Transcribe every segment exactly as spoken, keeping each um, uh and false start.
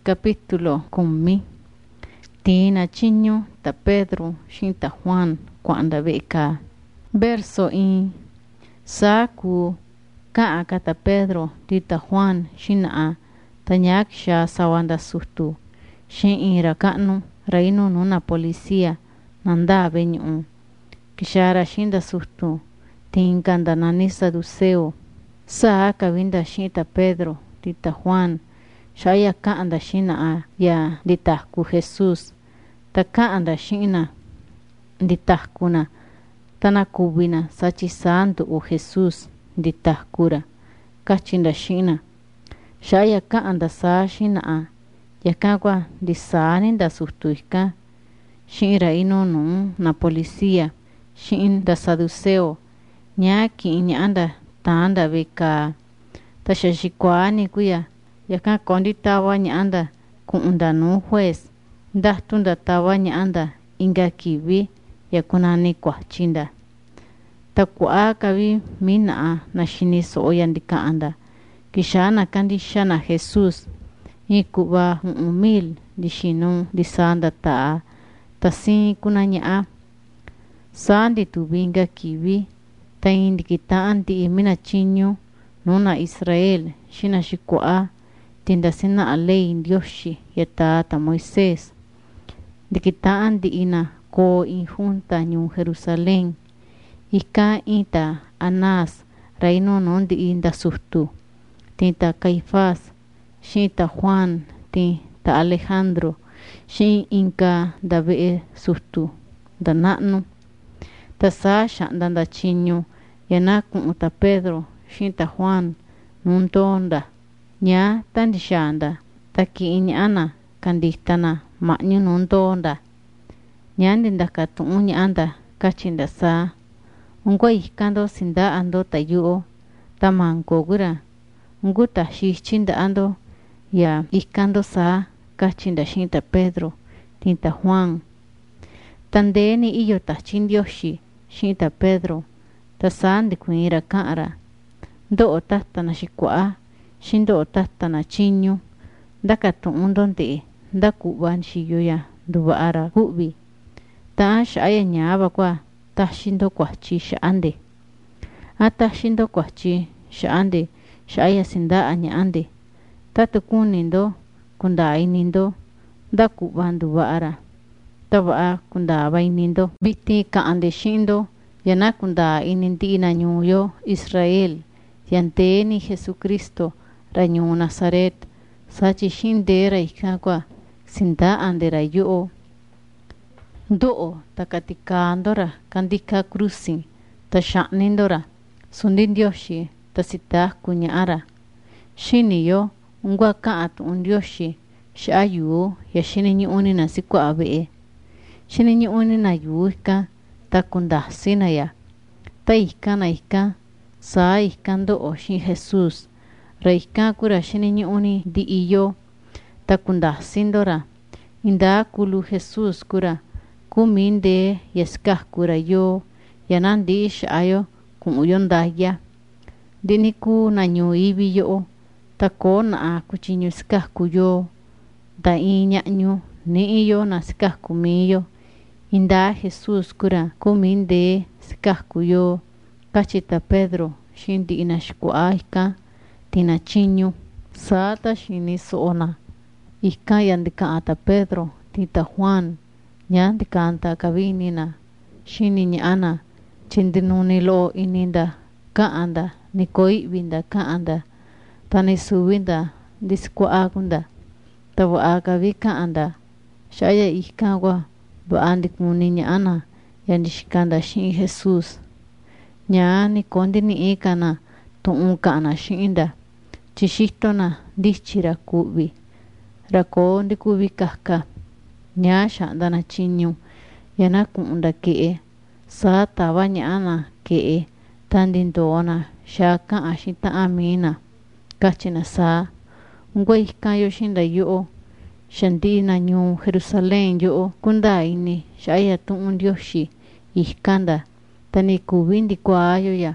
Capítulo kumi. Tina chiño ta Pedro shinta Juan cuanda beka. Verso in. Saku kaa kata Pedro tita Juan shina tanyak sha sawanda suhtu. Shin ira kanu rainu nuna policía nanda beñu. Kishara shinda suhtu. Tinkanda nanisa duseo. Saa kabinda shinta Pedro tita Juan. Shaya kaanda shina ya ditahku Jesus. Ta kaanda shina ditahkuna. Tana kubina sachi santo o Jesus ditahkura. Kachinda shina. Shaya kaanda saa shina ya kagwa disani da suhtuika. Shira ino nung na policía. Shin da saduceo. Nyaki inyanda tanda beka. Tashashikwani kuya. Yaka kondi tawa nyanda kuunda no juez. Dahtunda tawa nyanda inga kiwi yakunani kwa chinda. Takua kawi mina na shini soyandika anda. Kishana kandi shana Jesus. Ikuba umil di shino di sanda taa. Tasi kunanya. Sandi tubinga kiwi. Taindi kita anti imina chinyo. Nuna Israel shina shikua. Tinda sina alei Dioshi yata ta Moisés. Dikitaan di ina ko injunta nyu Jerusalén. Ika ita Anás reino non di inda suhtu. Tinta Caifás. Shinta Juan. Tinta Alejandro. Shin inka da be suhtu. Da nanu. Ta sa shandanda chinyo. Yanakun uta Pedro. Shinta Juan. Nuntonda. Nya tandi shanda taki inyana kanditana ma'nyu nundonda nyandi ndaka tu'unya anda kachinda sa ungwa ikando sinda ando tayuo tamango gura nguta shichinda ando ya ikando sa kachinda shinta Pedro tinta Juan tandeni iyo tachindiyoshi shinta Pedro tasandi kuira kara do tatana shikwa shindo tatana chinyo daka tuundonde dakuban shiyoya dubaara hubi ta shaya nyaba kwa ta shindo kwa chi shaande ata shindo kwa chi shaande shaya sinda anya ande tatukunindo kunda inindo dakuban dubaara taba kunda bainindo biti ka ande shindo yana kunda inindi na nyuyo Israel yanteni Jesucristo Rañu Nazaret sachi shindera ikakwa sinda andera yo do takatikandora kandika cruci tashanindora sundindioshi tasita kunyara shini yo ungwa kaat undioshi shayu ya shini nyuni na sikwa abe shini nyuni na yuika takunda sinaya taika na ika sa ikando oshi Jesus Reika kura shini nyuni di iyo takunda sindora inda kulu Jesus kura kuminde yeskah kura yo yanandi shayo kumuyondaya diniku nanyo ibi yo takona kuchinyo skah kuyo da inya'nyo ni iyo na skah kumiyo inda Jesus kura kuminde skah kuyo kachita Pedro shindi inashkuaika tina chinyo sata shini soona ika yandika ata Pedro tita Juan yandika anta kabinina shini nyana chindinuni lo ininda kaanda nikoi binda kaanda tani subinda diskwa agunda tawa agavi kaanda shaya ikawa baandik muni nyana yandishikanda shini Jesus nyani kondini ikana tu'unkana shinda chishitona dichira kubi rako ndi kubi kahka nyasha dana chinyu yana kunda kee sa tawa nyana kee tandindona shaka ashita amina kachina sa ngoi kayo shinda yo shandina nyu Jerusalén yo kunda ini shaya tu'undioshi ihkanda tani kubindi kwa ayo ya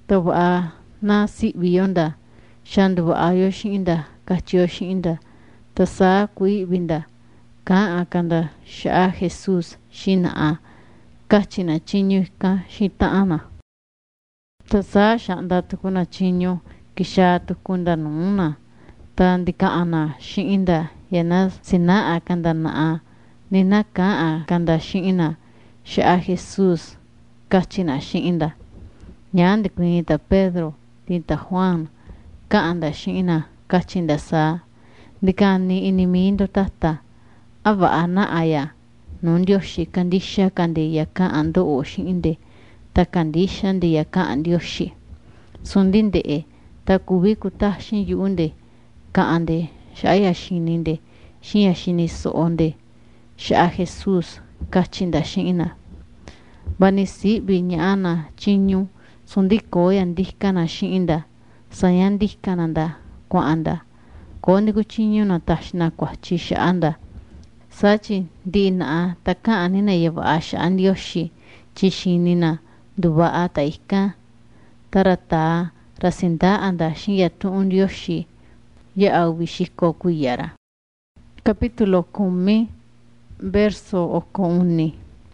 tawa na si biyonda shandu ayo shinda kachio shinda ta saa kui binda kaa kanda shaa Jesus shina kachina chinyu ka shitaana ta saa shanda tukuna chinyu kisha tukunda nuna ta ndikaana shinda yana sinaa kanda naa nina kaa kanda shina shaa Jesus kachina shinda nyandi kuita Pedro tinta Juan kaanda shina kachinda saa ndikani inimindo tata ava ana aya nundioshi kandisha kande yaka ando oshinde takandisha ndi yaka andioshi sundinde e takubi kutashin yuunde kaande shaya shininde shiya shini soonde sha Jesus kachinda shina banisi binyana chinyu sundiko yandikana shinda sayandikana kwaanda kondi kuchinyu na tashna kwa chisha anda sachi dina taka anina yeva asha andioshi chishinina duba ataika tarata rasinda anda shiya tuundioshi ya au bishiko kuyara. Capítulo kumi verso okuni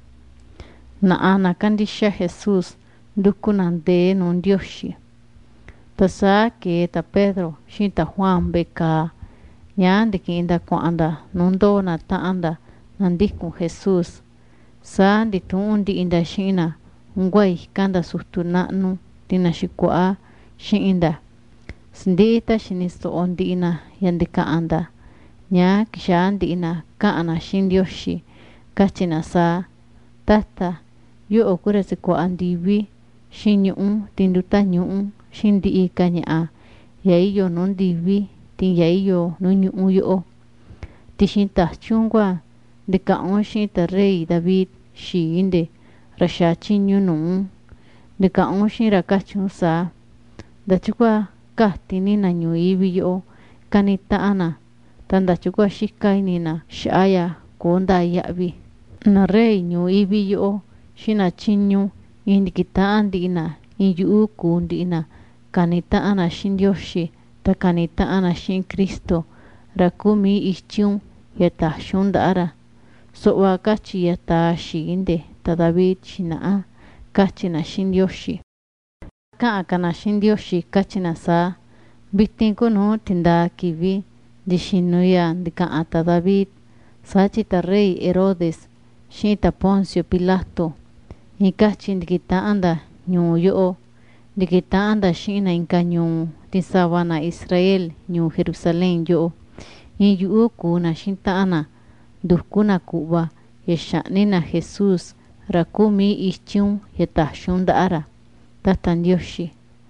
na ana kandisha Jesus dukunande nundioshi tasa ke ta Pedro shinta Juan beka nyande kinda kwanda nundo na taanda nandikun Jesus sa nditundi inda shina ngwai kanda suhtunanu dina shikwa shinda sindita shinisto ondina yandika anda nya kishandi ina kaana shindioshi kachina sa tata yo okura sikwa andiwi shinyu tinduta nyu shindi ikanya yaiyo nondiwi tin yaiyo nunyu uyo tishinta chungwa dika onshinta rey David shinde rasha chinyu nu dika onshin rakachunsa dachukwa kahtini na nyu ibiyo kanita ana tanda chukwa shikainina shaya konda yabi na rey nyu ibiyo shina chinyu indikita andina inyu kundina kanita ana shindioshi ta kanita ana shin Kristo rakumi ichun yata shunda ara sowa kachi yata shinde ta David shina kachina shindioshi ka akana shindioshi kachina sa bitin kono tinda kivi dishinuya dika ata David sachita rey Herodes shita Poncio Pilato ikachin dikita anda nyu yo dikita anda shina inkanyu tisabana Israel nyu Jerusalén yo inyu kuna shinta ana dukuna kuba yeshanina Jesus rakumi ichun yetashunda ara tata ndioshi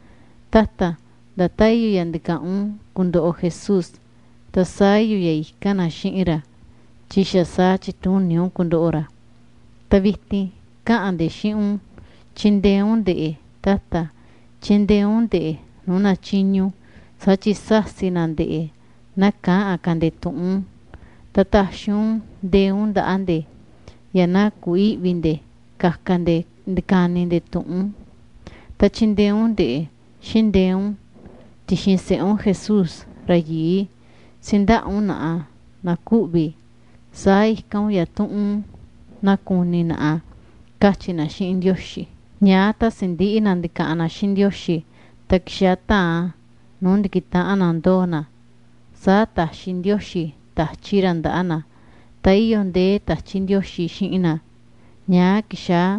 tata datayu yandika un kundo o Jesus tasayu yaikana shinira chisha sa chitun nyu kundo ora tabiti kaande shiun chindeun de tata chindeun de nuna chinyu sachi sasinande naka akande tuun tata shun deun da ande yana kui vinde kakande kaninde tuun ta chindeun de shindeun tishinseun Jesus rayi sinda una na kubi sai kan ya tuun na kunina kachina shindioshi nyata sindi inandika ana shindioshi takshata nundikita anandona sata shindioshi tachiranda ana taiyonde tachindioshi shina nya kisha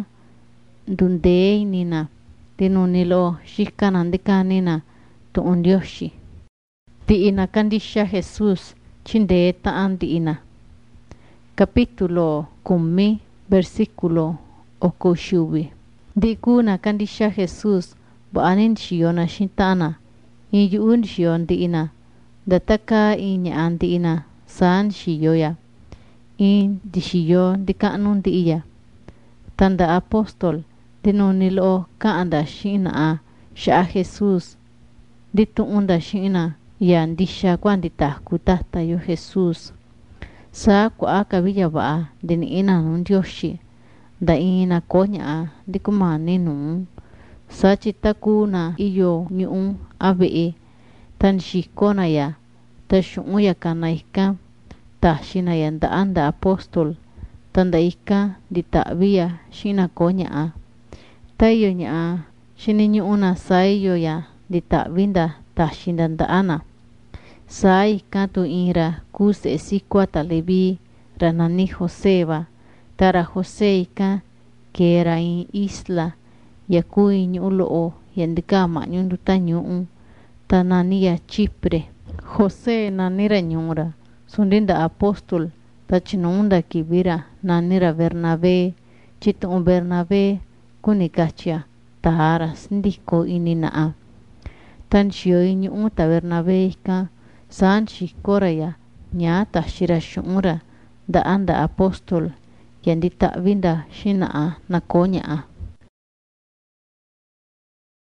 dunde nina tinunilo shikanandika nina tuundioshi ti ina kandisha Jesus chinde taandi ina. Capítulo kumi versículo okoshubi dikuna kandisha Jesus bo anin shiona shintana iyun shion diina dataka inya andiina san shiyoya in dishiyo dikanun diiya tanda apostol dinonilo kaanda shina sha Jesus dituunda shina yandisha kwandita kutata yo Jesus sa kwa akabilla ba dinina nundioshi da ina konya dikumani nu sa chitakuna iyo nyun abe tan shikona ya ta shuya kanaika taxina ya nda'an nda apóstol tanda ika dita'viya xina ko ña'a tayo ña'a xini ñu'una saiyo ya dita'vinda taxinda nda'ana sai katu ira kuse sikwata levi ranani Joseba tara Jose ika kera in isla yakui ñu'lo'o yandika ma'ñundu tañu'u tananiya Chipre Jose nanira ñura sundinda apóstol tachinunda kibira nanira Bernabé chitu Bernabé kunikachia taharas ndiko inina'a tan xio ñu'u ta Bernabé ika san xikoraya ña taxira xu'ura nda anda apóstol yandita vinda xina'a nakoña'a